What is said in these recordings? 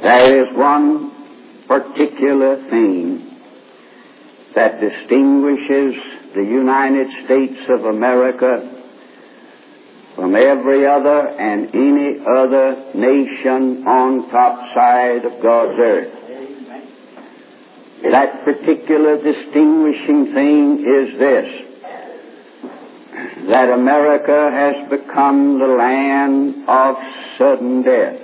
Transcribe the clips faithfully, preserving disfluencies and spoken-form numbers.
There is one particular thing that distinguishes the United States of America from every other and any other nation on top side of God's earth. That particular distinguishing thing is this: that America has become the land of sudden death.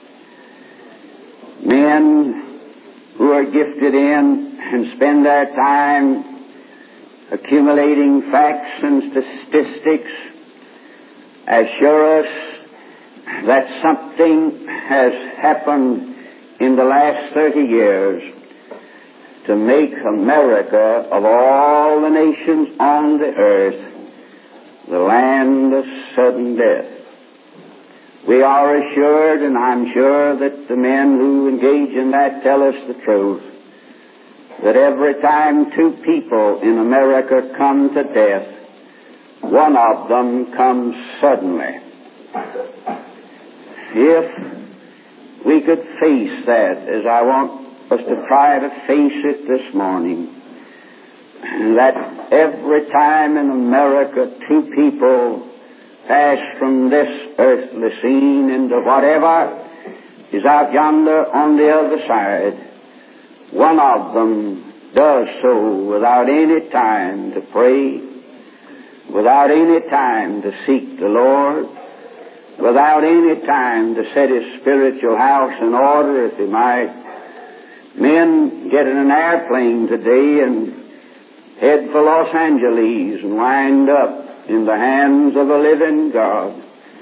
Men who are gifted in and spend their time accumulating facts and statistics assure us that something has happened in the last thirty years to make America, of all the nations on the earth, the land of sudden death. We are assured, and I'm sure that the men who engage in that tell us the truth, that every time two people in America come to death, one of them comes suddenly. If we could face that, as I want us to try to face it this morning, that every time in America two people pass from this earthly scene into whatever is out yonder on the other side, one of them does so without any time to pray, without any time to seek the Lord, without any time to set his spiritual house in order if he might. Men get in an airplane today and head for Los Angeles and wind up in the hands of a living God.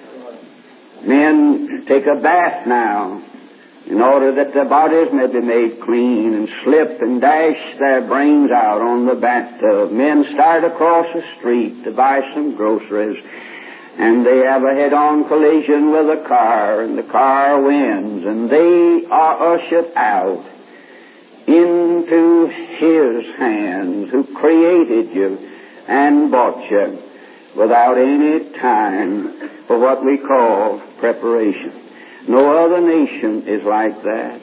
Men take a bath now in order that their bodies may be made clean, and slip and dash their brains out on the bathtub. Men start across the street to buy some groceries, and they have a head-on collision with a car, and the car wins, and they are ushered out into his hands who created you and bought you without any time for what we call preparation. No other nation is like that.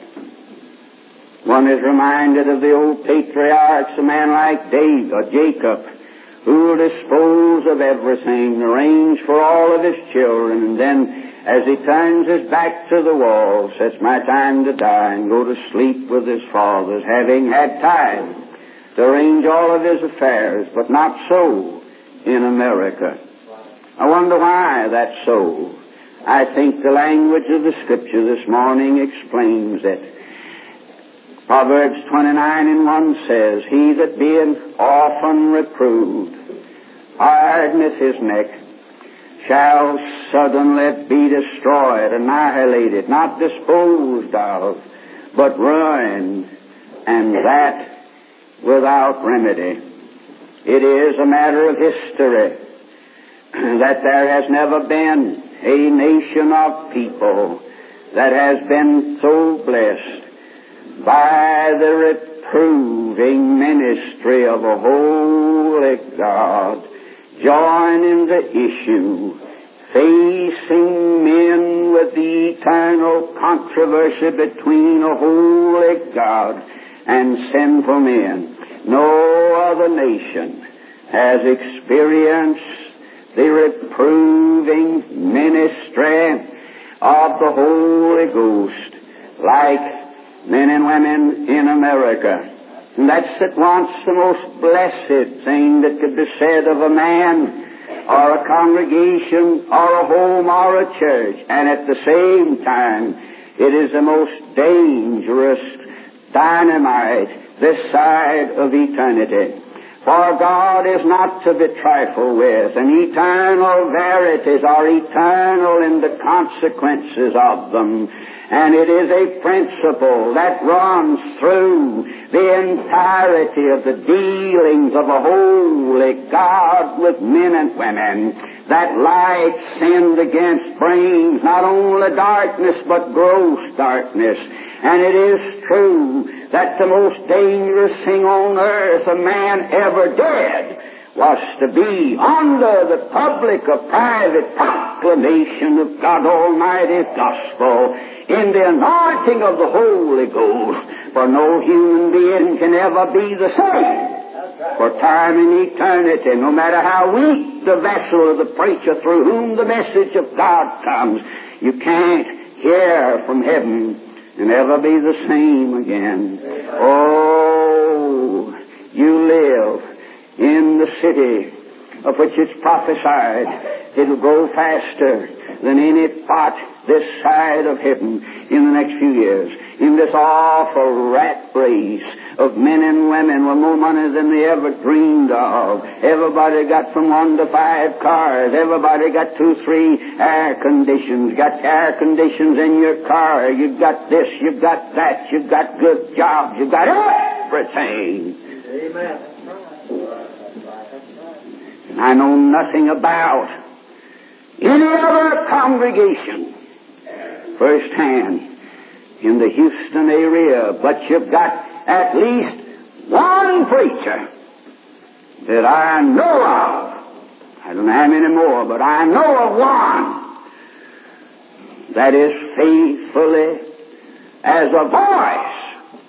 One is reminded of the old patriarchs, a man like David or Jacob, who will dispose of everything, arrange for all of his children, and then as he turns his back to the wall, says, "My time to die," and go to sleep with his fathers, having had time to arrange all of his affairs. But not so in America. I wonder why that's so. I think the language of the Scripture this morning explains it. Proverbs twenty-nine and one says, "He that being often reproved hardeneth his neck, shall suddenly be destroyed," annihilated, not disposed of, but ruined, and that without remedy. It is a matter of history that there has never been a nation of people that has been so blessed by the reproving ministry of a holy God, joining the issue, facing men with the eternal controversy between a holy God and sinful men. No other nation has experienced the reproving ministry of the Holy Ghost like men and women in America. And that's at once the most blessed thing that could be said of a man or a congregation or a home or a church. And at the same time, it is the most dangerous dynamite this side of eternity. For God is not to be trifled with, and eternal verities are eternal in the consequences of them. And it is a principle that runs through the entirety of the dealings of a holy God with men and women, that light sinned against brings not only darkness but gross darkness. And it is true that the most dangerous thing on earth a man ever did was to be under the public or private proclamation of God Almighty's gospel in the anointing of the Holy Ghost. For no human being can ever be the same for time and eternity, no matter how weak the vessel of the preacher through whom the message of God comes. You can't hear from heaven and ever be the same again. Oh, you live in the city of which it's prophesied it'll grow faster than any spot this side of heaven in the next few years. In this awful rat race of men and women with more money than they ever dreamed of. Everybody got from one to five cars. Everybody got two, three air conditions. Got air conditions in your car. You've got this, you've got that, you've got good jobs, you've got everything. Amen. And I know nothing about any other congregation firsthand in the Houston area, but you've got at least one preacher that I know of. I don't have any more, but I know of one that is faithfully as a voice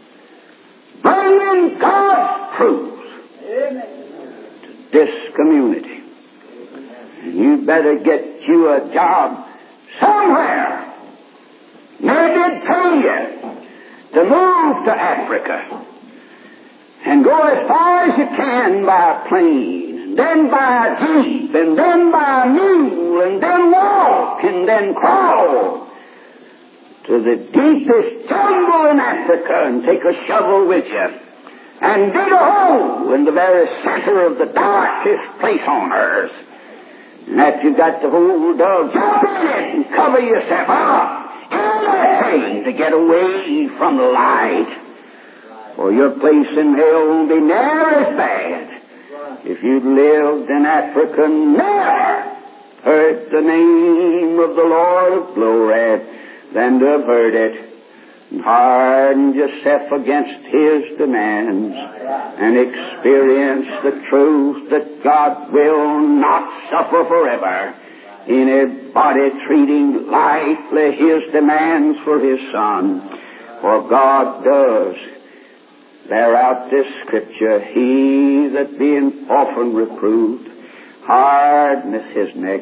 bringing God's truth to this community. And you better get you a job somewhere. Maybe it'd pay you to move to Africa and go as far as you can by plane, and then by a jeep, and then by a mule, and then walk, and then crawl to the deepest jungle in Africa and take a shovel with you and dig a hole in the very center of the darkest place on earth. And after you've got the hole dug, jump in it and cover yourself up. Anything to get away from the light. For your place in hell won't be near as bad if you'd lived in Africa and never heard the name of the Lord of glory than to have heard it and hardened yourself against His demands and experience the truth that God will not suffer forever anybody treating lightly His demands for His Son. For God does bear out this scripture, He that being often reproved hardeneth his neck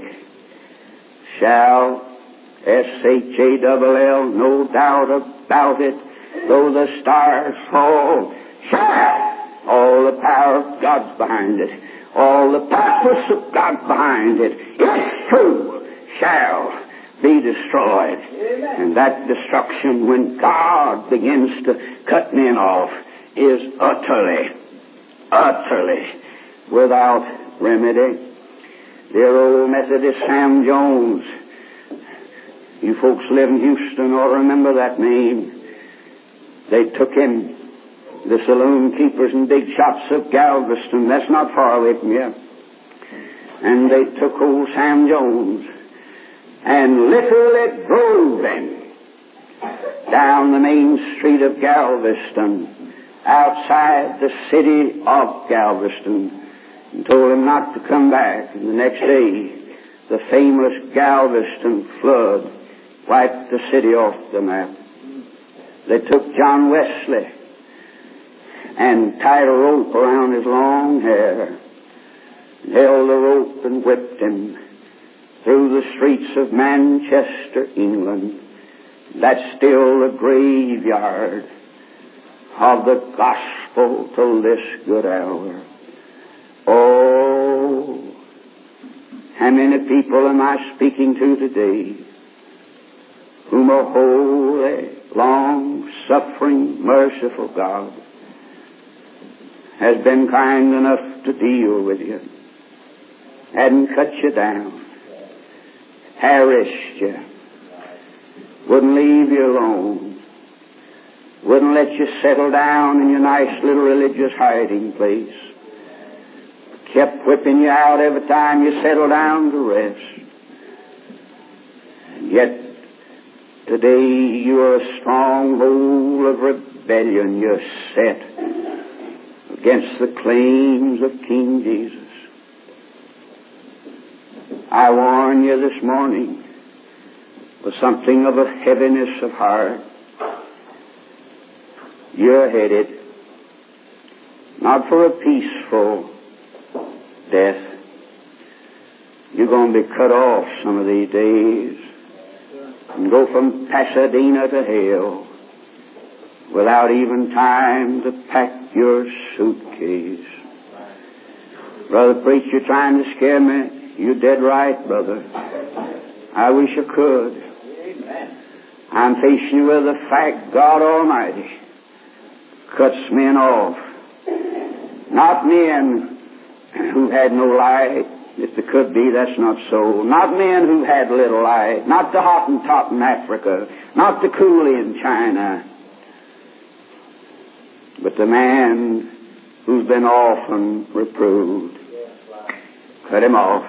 shall, S H A L L, no doubt about it, though the stars fall, shall, all the power of God's behind it, all the purpose of God behind it, it's true, shall be destroyed. Amen. And that destruction, when God begins to cut men off, is utterly, utterly without remedy. Dear old Methodist Sam Jones, you folks live in Houston ought to remember that name. They took him, the saloon keepers and big shots of Galveston, that's not far away from here. And they took old Sam Jones and literally drove him down the main street of Galveston, outside the city of Galveston, and told him not to come back. And the next day, the famous Galveston flood wiped the city off the map. They took John Wesley and tied a rope around his long hair, and held the rope and whipped him through the streets of Manchester, England. That's still the graveyard of the gospel till this good hour. Oh, how many people am I speaking to today whom a holy, long-suffering, merciful God has been kind enough to deal with you, hadn't cut you down, harassed you, wouldn't leave you alone, wouldn't let you settle down in your nice little religious hiding place, kept whipping you out every time you settled down to rest. And yet, today you are a stronghold of rebellion. You're set against the claims of King Jesus. I warn you this morning with something of a heaviness of heart. You're headed not for a peaceful death. You're going to be cut off some of these days and go from Pasadena to hell without even time to pack your suitcase. Brother Preacher, you're trying to scare me. You're dead right, brother. I wish I could. I'm facing you with the fact God Almighty cuts men off. Not men who had no light. If it could be, that's not so. Not men who had little light. Not the Hottentot in Africa. Not the coolie in China. But the man who's been often reproved. Cut him off.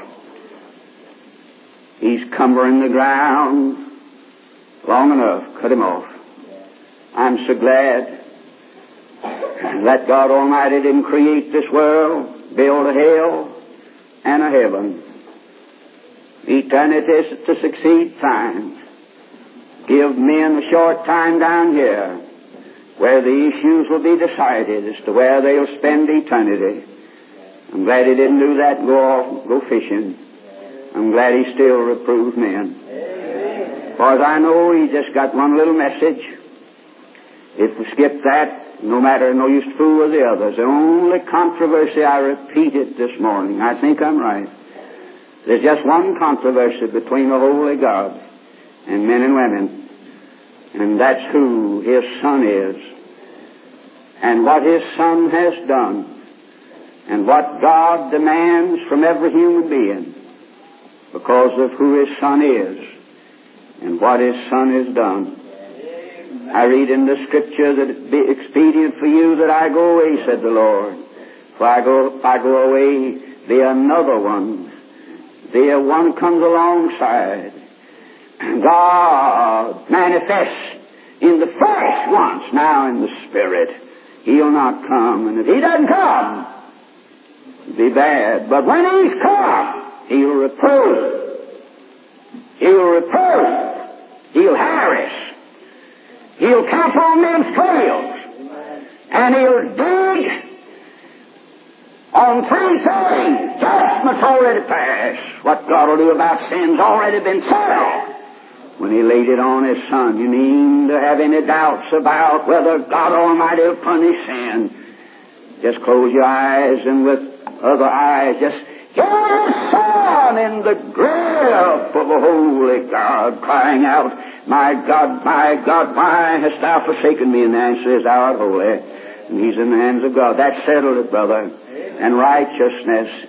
He's cumbering the ground long enough. Cut him off. I'm so glad that God Almighty didn't create this world, build a hell and a heaven. Eternity to succeed, fine. Give men a short time down here where the issues will be decided as to where they'll spend eternity. I'm glad he didn't do that and go off, go fishing. I'm glad he still reproved men. For as I know, he just got one little message. If we skip that, no matter, no use to fool with the others. The only controversy, I repeat it this morning, I think I'm right. There's just one controversy between the holy God and men and women, and that's who His Son is, and what His Son has done, and what God demands from every human being because of who His Son is and what His Son has done. I read in the Scripture that it be expedient for you that I go away, said the Lord. For I go, if I go away, there another one. There one comes alongside. God manifests in the flesh once, now in the Spirit. He'll not come. And if He doesn't come, it'll be bad. But when He's come, He'll reprove. He'll reprove. He'll harass. He'll camp on men's trails. And He'll dig on three things. Judgment's already passed. What God will do about sin's already been settled when He laid it on His Son. You need to have any doubts about whether God Almighty will punish sin. Just close your eyes and with other eyes just hear His Son in the grip of a holy God crying out, my God, my God, why hast Thou forsaken me? And the answer is, Thou art holy. And He's in the hands of God. That settled it, brother. And righteousness.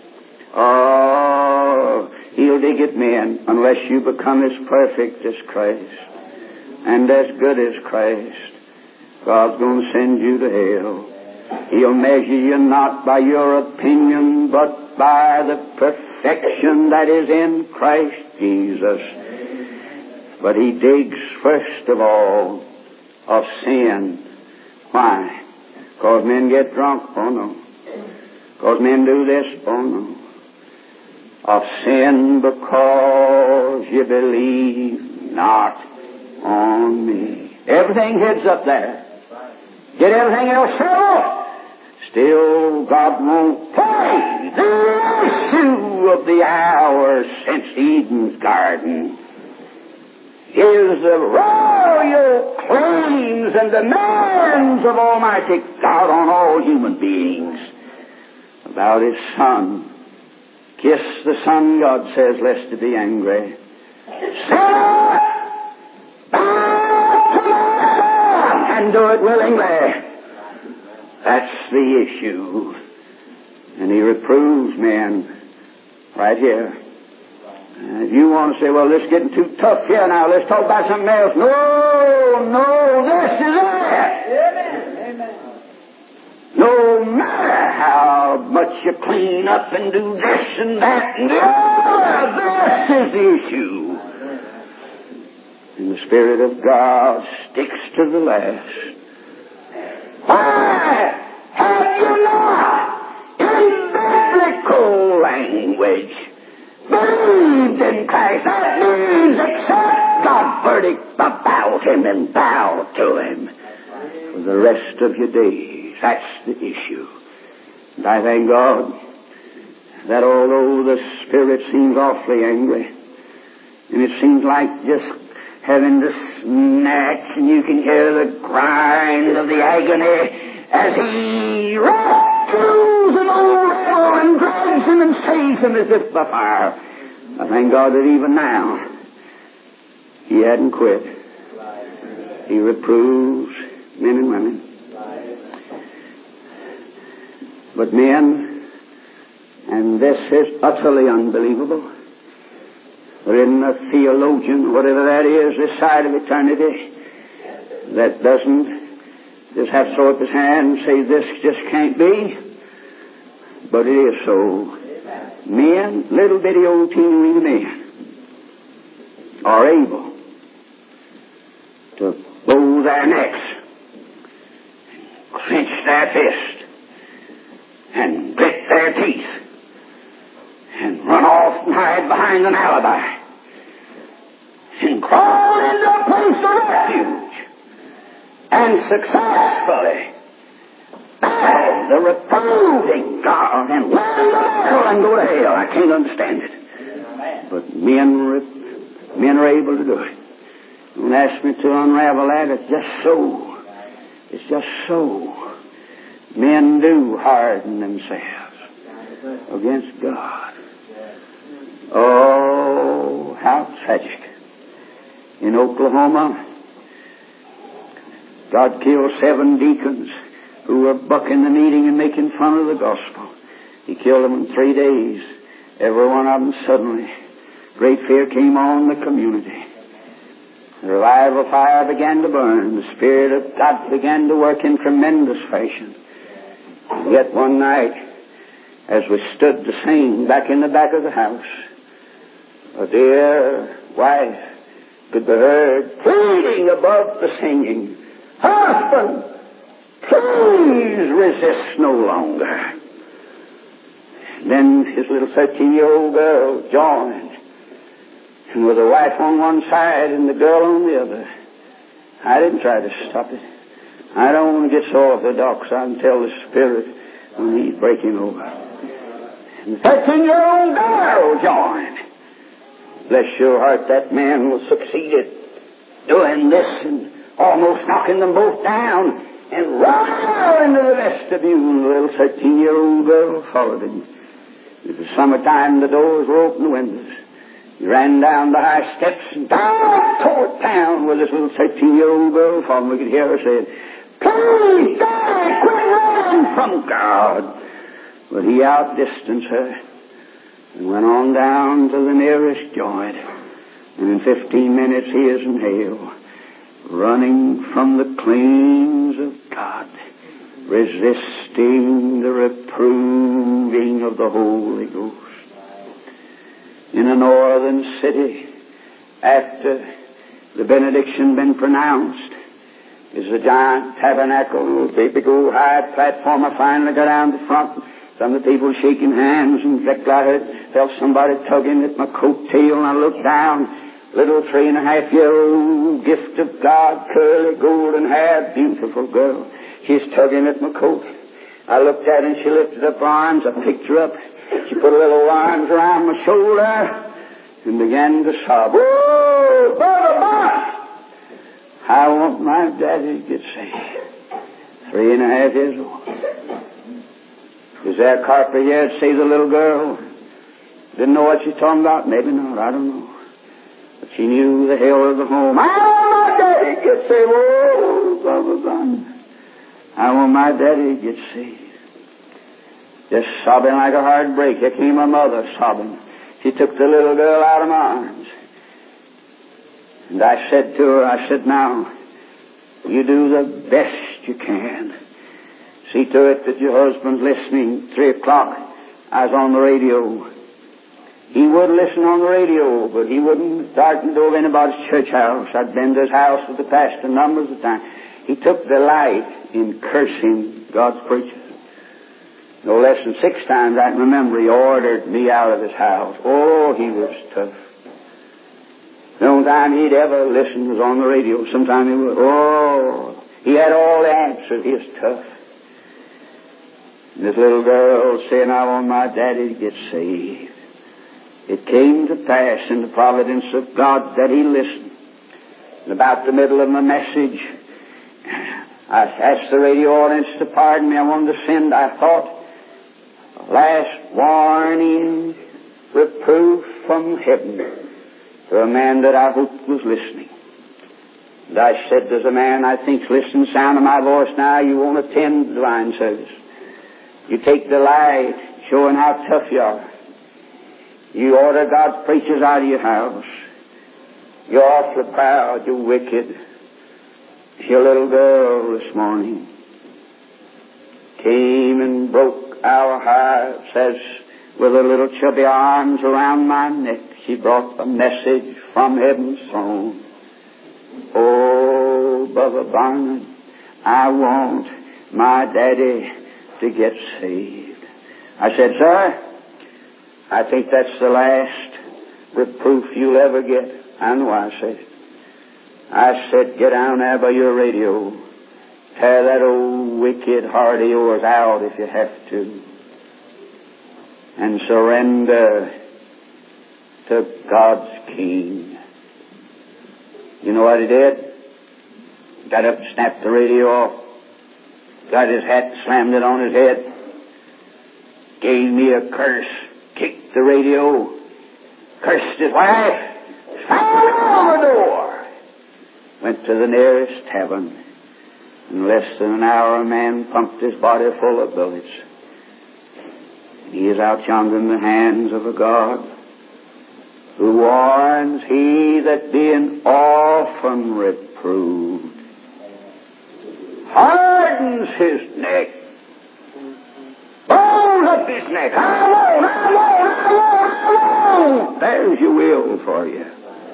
Oh, He'll dig at men unless you become as perfect as Christ and as good as Christ. God's going to send you to hell. He'll measure you not by your opinion, but by the perfection that is in Christ Jesus. But He digs first of all of sin. Why? Because men get drunk? Oh no. Because men do this? Oh no. Of sin because you believe not on me. Everything heads up there. Get everything else settled. Still, God won't pay the issue of the hour since Eden's garden is the royal claims and demands of Almighty God on all human beings about His Son. Kiss the Son, God says, lest He be angry. Sinner, bow to the Son and do it willingly. That's the issue. And He reproves men right here. And if you want to say, well, this is getting too tough here now, let's talk about something else. No, no, this is it. Amen. No matter how much you clean up and do this and that and the other, this is the issue. And the Spirit of God sticks to the last. Why have you not, in biblical language, believed in Christ. That means accept God's verdict about Him and bow to Him for the rest of your days. That's the issue. And I thank God that although the Spirit seems awfully angry, and it seems like just having to snatch, and you can hear the grind of the agony as He rescues an old rebel and drags him and saves him as if by fire. I thank God that even now He hadn't quit. He reproves men and women. But men, and this is utterly unbelievable, there isn't a theologian, whatever that is, this side of eternity, that doesn't just have to throw up his hand and say, this just can't be. But it is so. Men, little bitty old teeny men, are able to bow their necks, clench their fist, and grit their teeth, and run off and hide behind an alibi, and crawl into a place of refuge, and successfully battle the reproving God and learn the battle and go to hell. I can't understand it. But men, men are able to do it. Don't ask me to unravel that. It's just so. It's just so. Men do harden themselves against God. Oh, how tragic. In Oklahoma, God killed seven deacons who were bucking the meeting and making fun of the gospel. He killed them in three days. Every one of them suddenly. Great fear came on the community. The revival fire began to burn. The Spirit of God began to work in tremendous fashion. And yet one night, as we stood to sing back in the back of the house, a dear wife could be heard pleading above the singing, "Husband, please resist no longer." And then his little thirteen-year-old girl joined, and with the wife on one side and the girl on the other. I didn't try to stop it. I don't want to get so orthodox. I can tell the Spirit when He's breaking over. And the thirteen-year-old girl joined. Bless your heart, that man was succeeded doing this and almost knocking them both down and right into the vestibule. And the little thirteen-year-old girl followed him. It was summertime, the doors were open, the windows. He ran down the high steps and down toward town with this little thirteen-year-old girl following. We could hear her saying, "Please, Daddy, quit running from God." But he outdistanced her and went on down to the nearest joint. And in fifteen minutes he is in hell, running from the claims of God, resisting the reproving of the Holy Ghost. In a northern city, after the benediction been pronounced, is a giant tabernacle, a big old high platform. I finally got down to the front. Some of the people shaking hands, and directly I heard, felt somebody tugging at my coat tail, and I looked down. Little three and a half year old gift of God, curly golden hair, beautiful girl. She's tugging at my coat. I looked at her and she lifted up her arms. I picked her up. She put her little arms around my shoulder and began to sob. "Oh, Brother Boss, I want my daddy to get saved." Three and a half years old. Is there a carpenter here to see the little girl? Didn't know what she's talking about? Maybe not. I don't know. But she knew the hell of the home. "I want my daddy to get saved." Oh, Brother Boss, I want my daddy to get saved. Just sobbing like a hard break. Here came my mother sobbing. She took the little girl out of my arms. And I said to her, I said, "Now, you do the best you can. See to it that your husband's listening. Three o'clock, I was on the radio. He would listen on the radio, but he wouldn't start the door of anybody's church house. I'd been to his house with the pastor numbers of times. He took delight in cursing God's preachers. No less than six times I can remember he ordered me out of his house. Oh, he was tough. The only time he'd ever listen was on the radio. Sometime he would, oh, he had all the answers. He was tough. And this little girl saying, I want my daddy to get saved. It came to pass in the providence of God that he listened. And about the middle of my message, I asked the radio audience to pardon me. I wanted to send, I thought, a last warning reproof from heaven to a man that I hoped was listening. And I said, there's a man I think's listening to the sound of my voice now. You won't attend the divine service. You take delight showing how tough you are. You order God's preachers out of your house. You're awfully proud. You're wicked. Your little girl this morning came and broke our hearts as with her little chubby arms around my neck. She brought a message from heaven's throne. Oh, Brother Barnum, I want my daddy to get saved. I said, sir, I think that's the last reproof you'll ever get. I know I said it. I said, get down there by your radio. Tear that old wicked heart of yours out if you have to. And surrender to God's King. You know what he did? Got up and snapped the radio off. Got his hat, slammed it on his head. Gave me a curse. Kicked the radio. Cursed his wife. Slammed the door. Went to the nearest tavern. In less than an hour, a man pumped his body full of bullets. He is out yonder in the hands of a God who warns, he that being often reproved hardens his neck, bows up his neck. I won't, I won't, I won't, I won't. There's your will for you.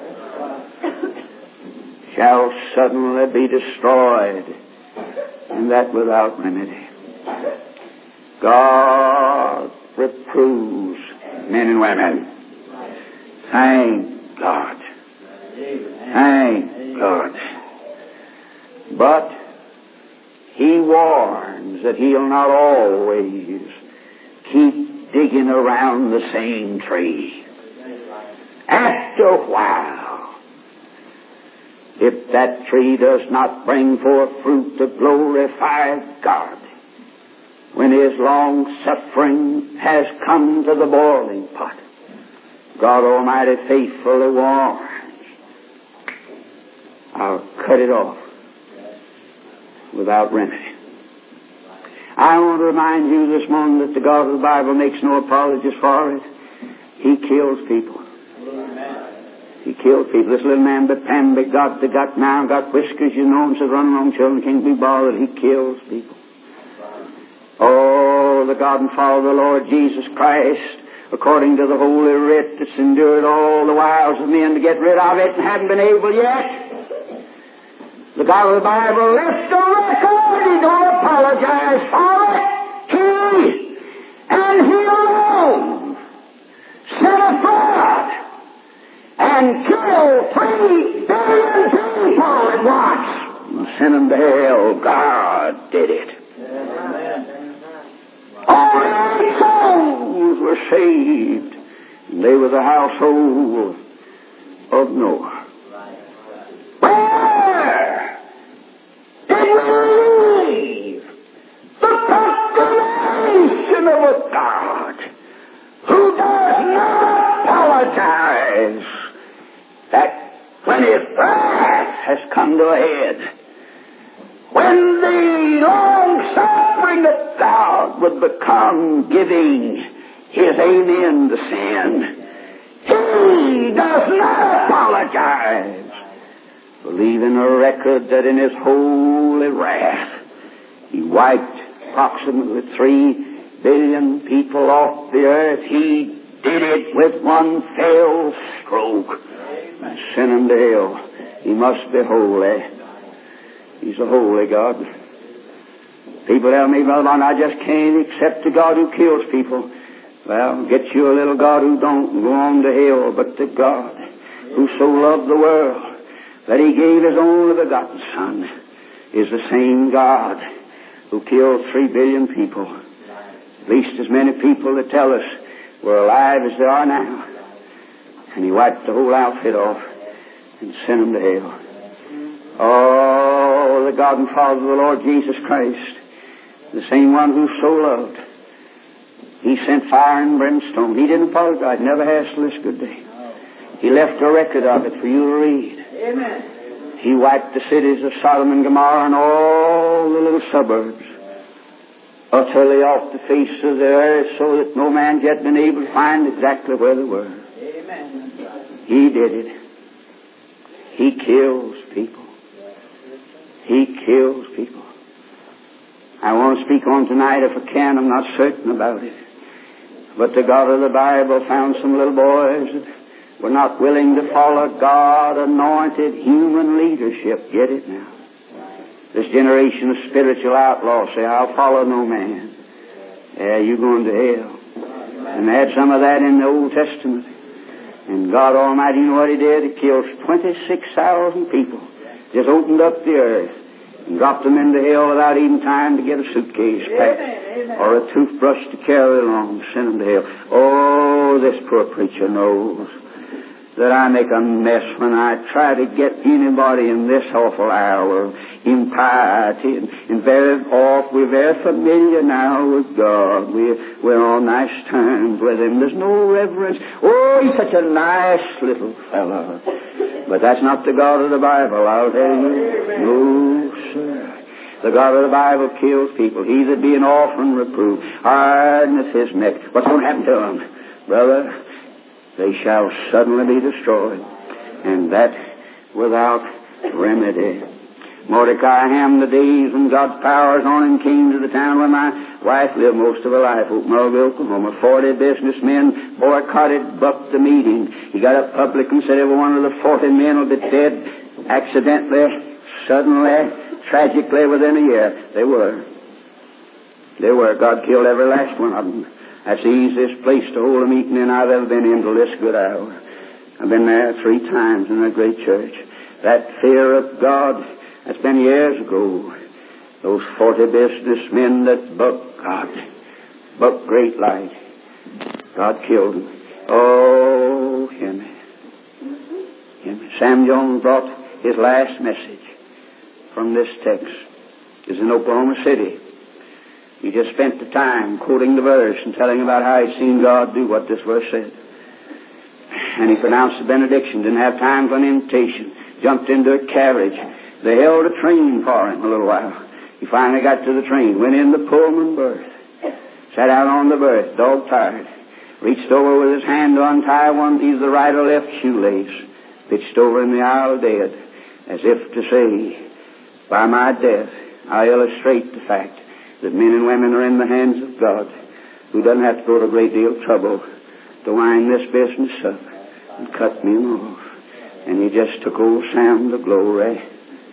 Shall suddenly be destroyed, and that without remedy. God reproves men and women. Thank God. Thank God. But he warns that he'll not always keep digging around the same tree. After a while, if that tree does not bring forth fruit to glorify God, when his long suffering has come to the boiling pot, God Almighty faithfully warns, I'll cut it off without remedy. I want to remind you this morning that the God of the Bible makes no apologies for it. He kills people. He kills people. This little man, but Pamby got the got now, got whiskers, you know, and says, run along, children, can't be bothered. He kills people. Oh, the God and Father of the Lord Jesus Christ, according to the Holy Writ, that's endured all the wiles of men to get rid of it and haven't been able yet. The God of the Bible left a record. He don't apologize for it. He and he alone sent a flood and killed three billion people at once. Sent them to hell. God did it. All eight souls were saved. And they were the household of Noah. Where did we leave the proclamation of a God who does not apologize, that when his wrath has come to a head, when the long suffering of God would become giving his amen to sin, he does not apologize, believing a record that in his holy wrath he wiped approximately three billion people off the earth. He did it with one fell stroke and sent him to hell. He must be holy. He's a holy God. People tell me, Brother Martin, I just can't accept the God who kills people. Well, get you a little God who don't and go on to hell, but the God who so loved the world that He gave His only begotten Son is the same God who killed three billion people. At least as many people that tell us were alive as there are now. And He wiped the whole outfit off and sent them to hell. Oh, the God and Father of the Lord Jesus Christ, the same one who so loved, He sent fire and brimstone. He didn't apologize, never has till this good day. He left a record of it for you to read. Amen. He wiped the cities of Sodom and Gomorrah and all the little suburbs utterly off the face of the earth so that no man yet been able to find exactly where they were. Amen. He did it. He kills people. He kills people. I want to speak on tonight if I can. I'm not certain about it. But the God of the Bible found some little boys that were not willing to follow God-anointed human leadership. Get it now? This generation of spiritual outlaws say, I'll follow no man. Yeah, you're going to hell. And they had some of that in the Old Testament. And God Almighty, you know what He did? He killed twenty-six thousand people. Just opened up the earth and dropped them into hell without even time to get a suitcase packed or a toothbrush to carry along. Send them to hell. Oh, this poor preacher knows that I make a mess when I try to get anybody in this awful hour of impiety. And, and very oft, we're very familiar now with God. We're, we're on nice terms with Him. There's no reverence. Oh, He's such a nice little fellow. But that's not the God of the Bible, I'll tell you. No, sir. The God of the Bible kills people. He that be an orphan reprove. Hardness his neck. What's going to happen to him? Brother, they shall suddenly be destroyed, and that without remedy. Mordecai Ham, the days when God's powers on him, came to the town where my wife lived most of her life, Oakmore, Oklahoma. Forty businessmen boycotted Buck the meeting. He got up public and said every one of the forty men will be dead accidentally, suddenly, tragically within a year. They were. They were. God killed every last one of them. That's the easiest place to hold a meeting in I've ever been in till this good hour. I've been there three times in that great church. That fear of God, that's been years ago. Those forty businessmen that bucked God, bucked great light. God killed them. Oh, him. him. Sam Jones brought his last message from this text. It's in Oklahoma City. He just spent the time quoting the verse and telling about how he'd seen God do what this verse said. And he pronounced the benediction, didn't have time for an invitation, jumped into a carriage. They held a train for him a little while. He finally got to the train, went in the Pullman berth, sat out on the berth, dog tired, reached over with his hand to untie one, either the right or left shoelace, pitched over in the aisle dead, as if to say, by my death, I illustrate the fact that men and women are in the hands of God, who doesn't have to go to a great deal of trouble to wind this business up and cut me off. And he just took old Sam to glory.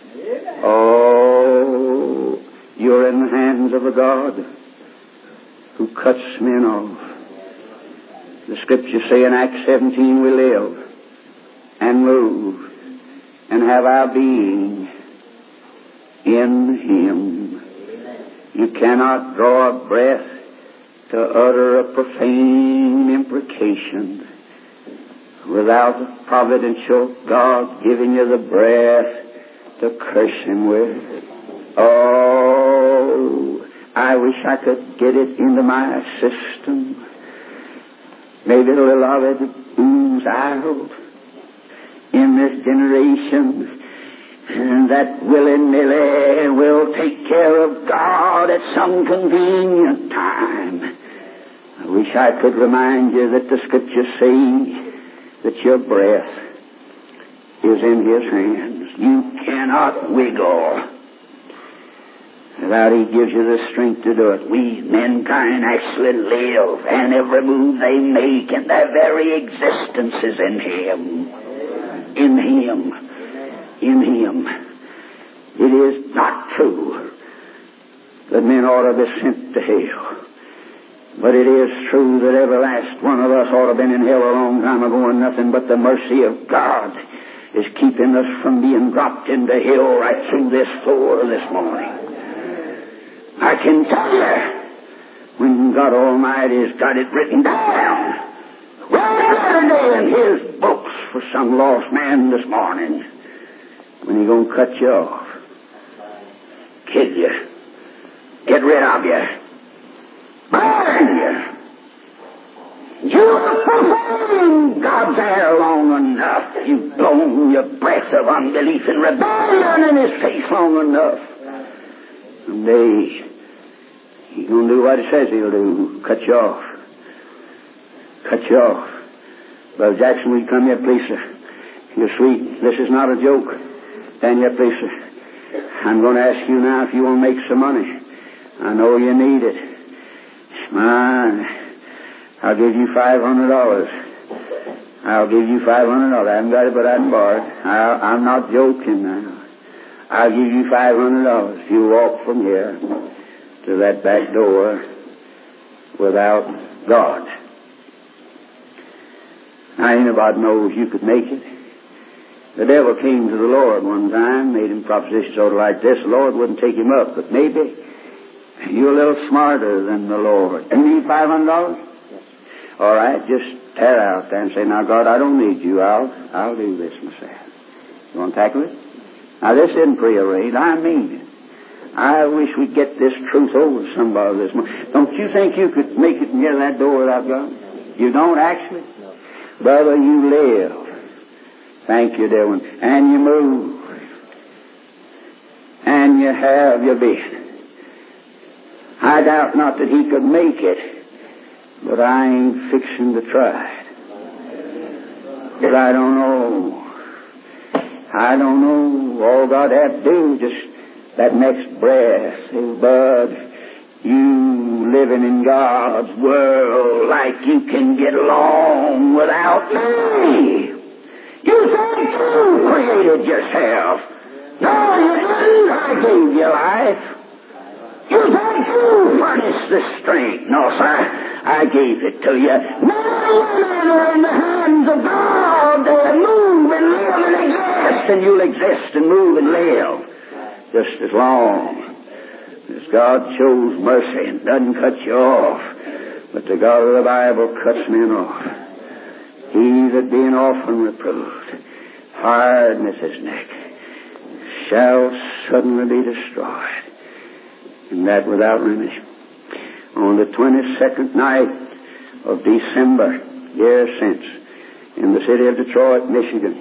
Oh, you're in the hands of a God who cuts men off. The scriptures say in Acts seventeen, we live and move and have our being in Him. You cannot draw a breath to utter a profane imprecation without a providential God giving you the breath to curse Him with. Oh, I wish I could get it into my system. Maybe a little of it ooze out in this generation. And that willy-nilly will take care of God at some convenient time. I wish I could remind you that the scriptures say that your breath is in His hands. You cannot wiggle without He gives you the strength to do it. We, mankind, actually live, and every move they make and their very existence is in Him. In Him. In Him. It is not true that men ought to be sent to hell. But it is true that every last one of us ought to have been in hell a long time ago, and nothing but the mercy of God is keeping us from being dropped into hell right through this floor this morning. I can tell you, when God Almighty has got it written down, right in His books for some lost man this morning, when He's going to cut you off, kill you, get rid of you, burn you. You've profaned God's air long enough. You've blown your breath of unbelief and rebellion in His face long enough. Someday, He's going to do what He says He'll do. Cut you off. Cut you off. Brother Jackson, will you come here, please, sir? You're sweet. This is not a joke. Stand here, please, sir. I'm going to ask you now if you want to make some money. I know you need it. Man, I'll give you five hundred dollars. I'll give you five hundred dollars. I haven't got it, but I can borrow it. I'll, I'm not joking now. I'll give you five hundred dollars if you walk from here to that back door without God. Now, anybody knows you could make it. The devil came to the Lord one time, made him proposition sort of like this. The Lord wouldn't take him up, but maybe you're a little smarter than the Lord. You need five hundred dollars? Yes. All right, just tear out there and say, now, God, I don't need you. I'll, I'll do this myself. You want to tackle it? Now, this isn't prearranged. I mean it. I wish we'd get this truth over to somebody this morning. Don't you think you could make it and get to that door without God? You don't actually? No. Brother, you live. Thank you, dear one. And you move. And you have your being. I doubt not that he could make it, but I ain't fixing to try it. But I don't know. I don't know. All God had to do, just that next breath, say, Bud, you living in God's world like you can get along without me. You said you created yourself. No, you didn't. I gave you life. You said you furnished the strength. No, sir. I gave it to you. Now women are in the hands of God. They move and live and exist. And you'll exist and move and live just as long as God shows mercy and doesn't cut you off. But the God of the Bible cuts men off. He that being often reproved, hardness his neck, shall suddenly be destroyed, and that without remedy. On the twenty-second night of December, years since, in the city of Detroit, Michigan,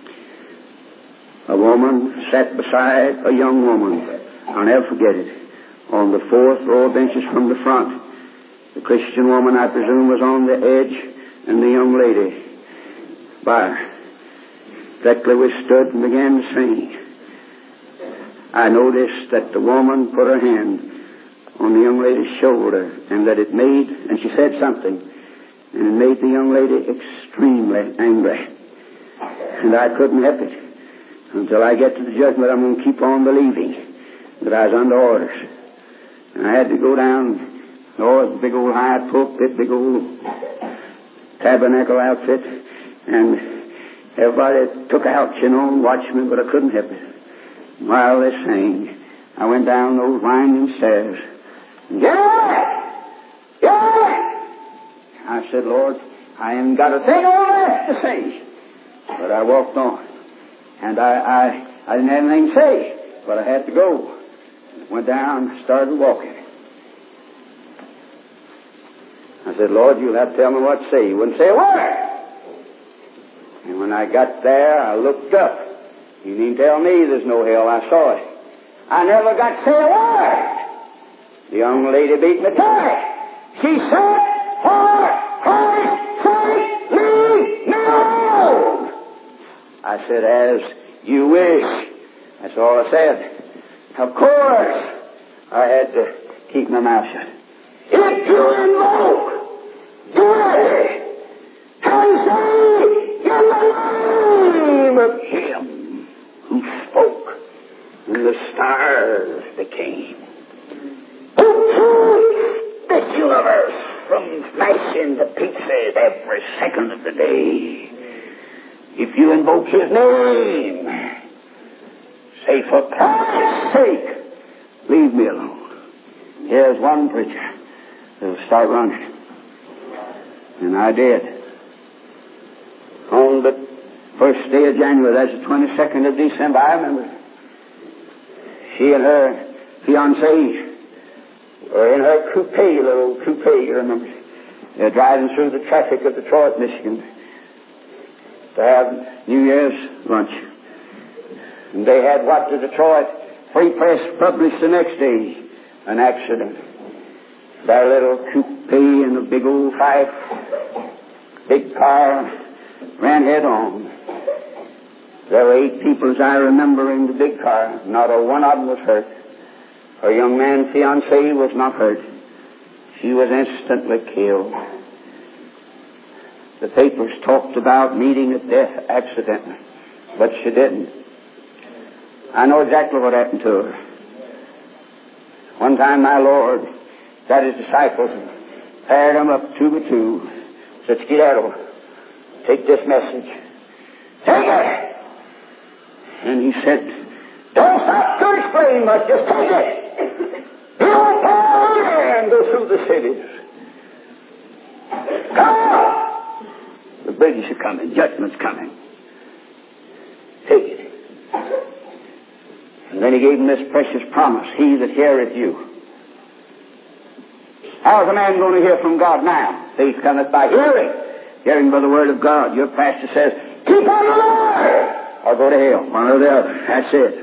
a woman sat beside a young woman. I'll never forget it. On the fourth row of benches from the front, the Christian woman, I presume, was on the edge, and the young lady by her. Directly we stood and began to sing. I noticed that the woman put her hand on the young lady's shoulder, and that it made, and she said something, and it made the young lady extremely angry. And I couldn't help it. Until I get to the judgment, I'm going to keep on believing that I was under orders. And I had to go down, oh, the big old high pulpit, big old tabernacle outfit, and everybody took out, you know, and watched me, but I couldn't help it. While they sang, I went down those winding stairs. Yeah! Yeah! I said, Lord, I ain't got a thing on left to say. But I walked on. And I, I, I didn't have anything to say, but I had to go. Went down, started walking. I said, Lord, you'll have to tell me what to say. You wouldn't say a word. And when I got there, I looked up. You needn't tell me there's no hell. I saw it. I never got to say a word. The young lady beat me to it. She said, for Christ's sake, leave me alone. I said, as you wish. That's all I said. Of course, I had to keep my mouth shut. If you invoke deity and say in the name of Him who spoke, and the stars became. smashing the pizzas every second of the day. If you invoke His name, say, for Christ's sake, leave me alone. Here's one preacher that'll start running. And I did. On the first day of January, that's the twenty-second of December, I remember. She and her fiancé were in her coupe, little coupe, you remember. They're driving through the traffic of Detroit, Michigan, to have New Year's lunch. And they had what the Detroit Free Press published the next day, an accident. Their little coupe and a big old five, big car, ran head on. There were eight people, as I remember, in the big car. Not a one of them was hurt. Her young man, fiancé, was not hurt. She was instantly killed. The papers talked about meeting at death accidentally, but she didn't. I know exactly what happened to her. One time my Lord got His disciples and paired them up two by two. Said, skedaddle, take this message. Take it! And He said, don't stop to explain much, just take it. You'll fall and go through the cities. Come! The British are coming, judgment's coming. Take it. And then He gave them this precious promise, He that heareth you. How's a man going to hear from God now? Faith cometh by hearing. Hearing by the word of God. Your pastor says, keep on the Lord, or go to hell. One or the other. That's it.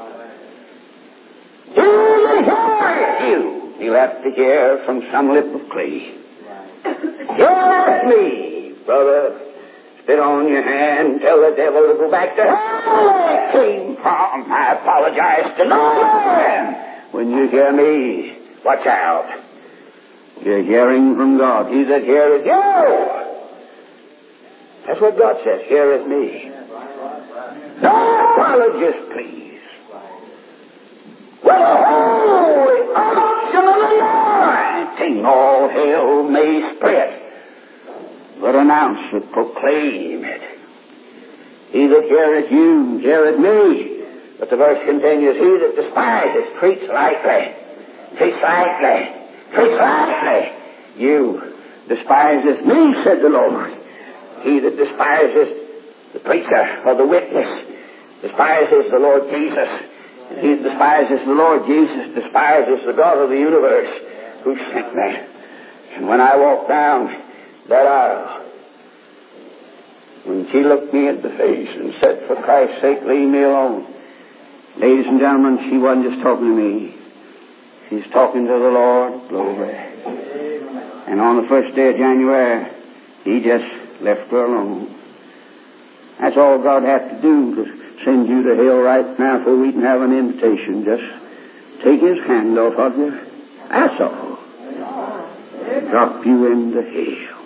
He that heareth you. He'll have to hear from some lip of clay. Hear me, brother. Spit on your hand, tell the devil to go back to hell where it came from. I apologize to no man. When you hear me, watch out. You're hearing from God. He that heareth you. That's what God says. Heareth me. No apologies, please. With a holy unction of anointing, all hell may split. But announce it, proclaim it. He that heareth you, heareth me. But the verse continues, he that despises, treats lightly, treats lightly, treats lightly. You despiseth me, said the Lord. He that despises the preacher or the witness despises the Lord Jesus. And he that despises the Lord Jesus despises the God of the universe who sent me. And when I walked down that aisle, when she looked me in the face and said, for Christ's sake, leave me alone. Ladies and gentlemen, she wasn't just talking to me. She's talking to the Lord. Glory. And on the first day of January, He just left her alone. That's all God has to do to send you to hell right now before we can have an invitation. Just take His hand off of you. That's all. Drop you into hell.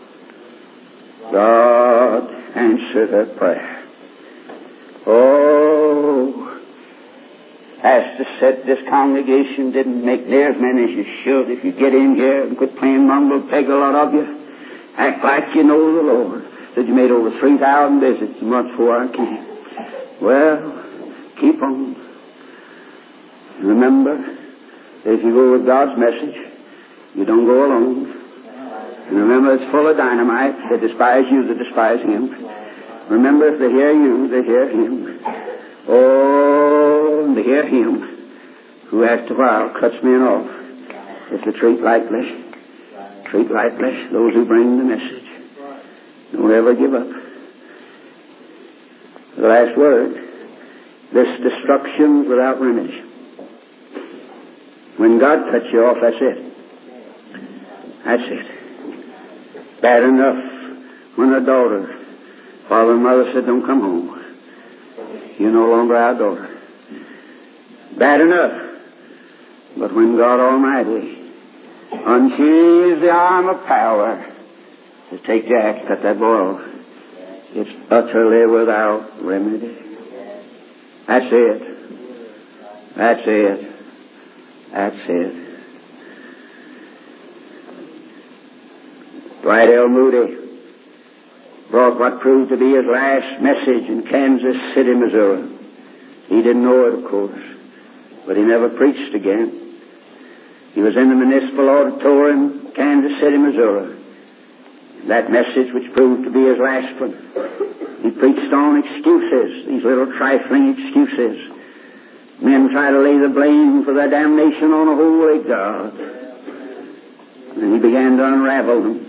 God answer that prayer. Oh, Pastor said this congregation didn't make near as many as you should. If you get in here and quit playing mumble peg, a lot of you act like you know the Lord. Said you made over three thousand visits a month before I came. Well, keep on. Remember, if you go with God's message, you don't go alone. And remember, it's full of dynamite. They despise you, they despise Him. Remember, if they hear you, they hear Him. Oh, and they hear Him, who after a while cuts men off. If they treat lightly, treat lightly those who bring the message. Don't ever give up. The last word, this destruction without remedy. When God cuts you off, that's it. That's it. Bad enough when a daughter, father and mother said, don't come home. You're no longer our daughter. Bad enough. But when God Almighty unsheathes the arm of power to take the axe, cut that boy off, it's utterly without remedy. That's it. That's it. That's it. Dwight L. Moody brought what proved to be his last message in Kansas City, Missouri. He didn't know it, of course, but he never preached again. He was in the Municipal Auditorium, Kansas City, Missouri. That message, which proved to be his last one, he preached on excuses, these little trifling excuses. Men try to lay the blame for their damnation on a holy God. And he began to unravel them.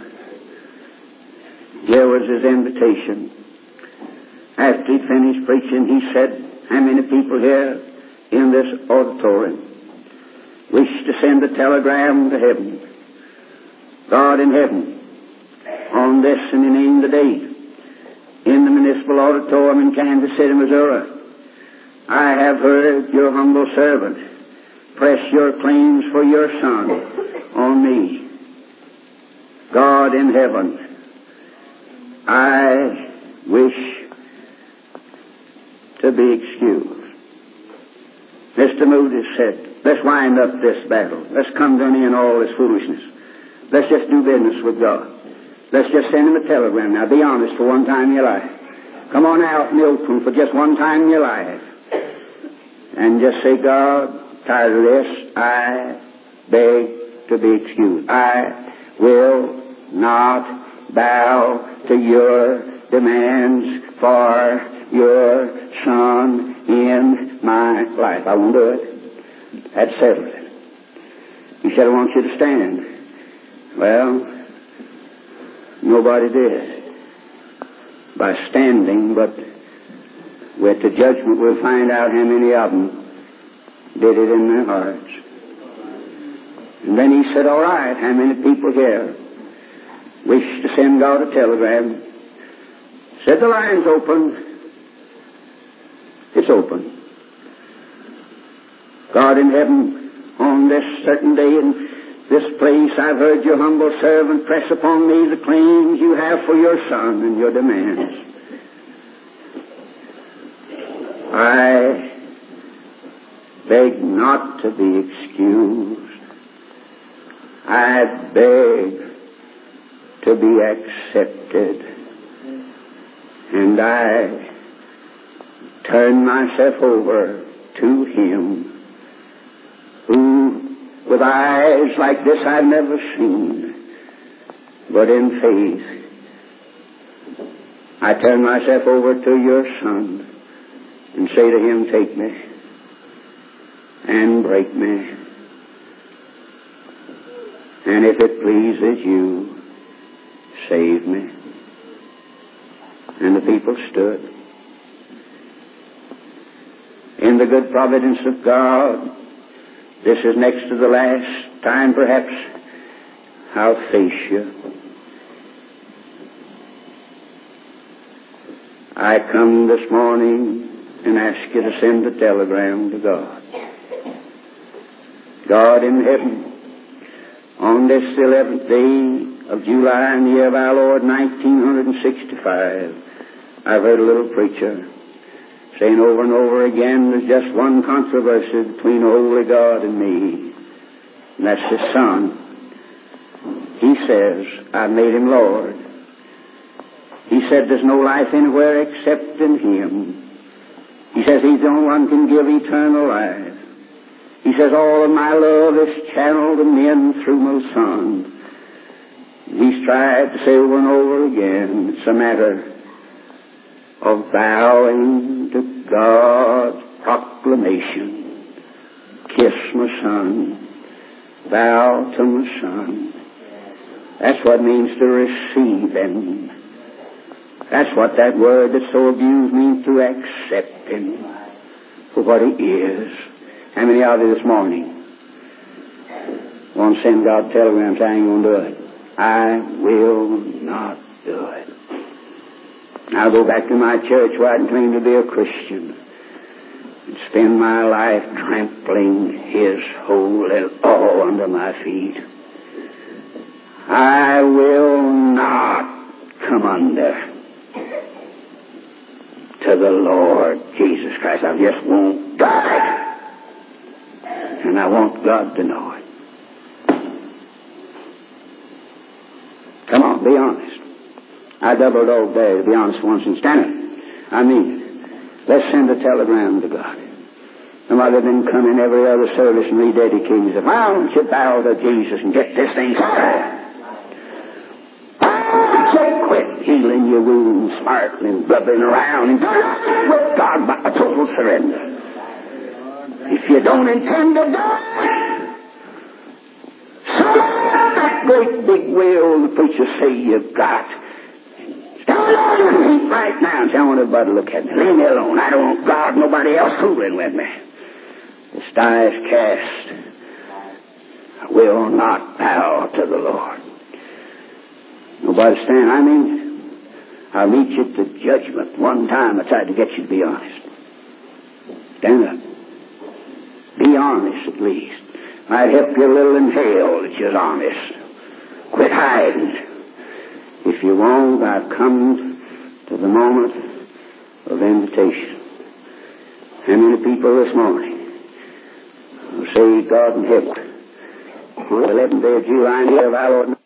Here was his invitation. After he finished preaching, he said, how many people here in this auditorium wish to send a telegram to heaven? God in heaven, on this and the name of the date, in the Municipal Auditorium in Kansas City, Missouri, I have heard your humble servant press your claims for your son on me. God in heaven, I wish to be excused. Mister Moody said, let's wind up this battle. Let's come to an end all this foolishness. Let's just do business with God. Let's just send him a telegram. Now, be honest for one time in your life. Come on out in the open for just one time in your life. And just say, God, tired of this. I beg to be excused. I will not bow to your demands for your son in my life. I won't do it. That settled it. He said, I want you to stand. Well, nobody did. By standing, but with the judgment we'll find out how many of them did it in their hearts. And then he said, all right, how many people here wish to send God a telegram? Said, the line's open. It's open. God in heaven, on this certain day in this place, I've heard your humble servant press upon me the claims you have for your son and your demands. I beg not to be excused. I beg to be accepted. And I turn myself over to him who, with eyes like this I've never seen, but in faith, I turn myself over to your son and say to him, take me and break me, and if it pleases you, save me. And the people stood. In the good providence of God, this is next to the last time perhaps I'll face you. I come this morning and ask you to send a telegram to God. God in heaven, on this eleventh day of July in the year of our Lord nineteen sixty-five, I've heard a little preacher saying over and over again, there's just one controversy between a holy God and me, and that's his son. He says, I made him Lord. He said there's no life anywhere except in him. He says he's the only one who can give eternal life. He says all of my love is channeled to men through my son. He's tried to say over and over again, it's a matter of bowing to God's proclamation. Kiss my son. Bow to my son. That's what it means to receive him. That's what that word that's so abused means, to accept him for what he is. How many of you this morning want to send God telegrams? I ain't going to do it. I will not do it. I'll go back to my church where I can claim to be a Christian and spend my life trampling his holy all under my feet. I will not come under to the Lord Jesus Christ. I just won't die. And I want God to know it. Come on. on, be honest. I double dog dare to be honest once and stand it. I mean it. Let's send a telegram to God. Somebody didn't come in every other service and rededicate himself. Why don't you bow to Jesus and get this thing started? So quit healing your wounds, sparkling, blubbering around, and with God by a total surrender. If you don't intend to die, surrender that great big will the preacher say you've got. Stand on your feet right now and say, I want everybody to look at me. Leave me alone. I don't want God, nobody else fooling with me. The die is cast. I will not bow to the Lord. Nobody stand. I mean, I'll meet you at the judgment. One time I tried to get you to be honest. Stand up. Be honest at least. Might help you a little in hell that you're honest. Quit hiding. If you won't, I've come to the moment of invitation. How many people this morning will say God in heaven? On the eleventh day of July, in the year of our Lord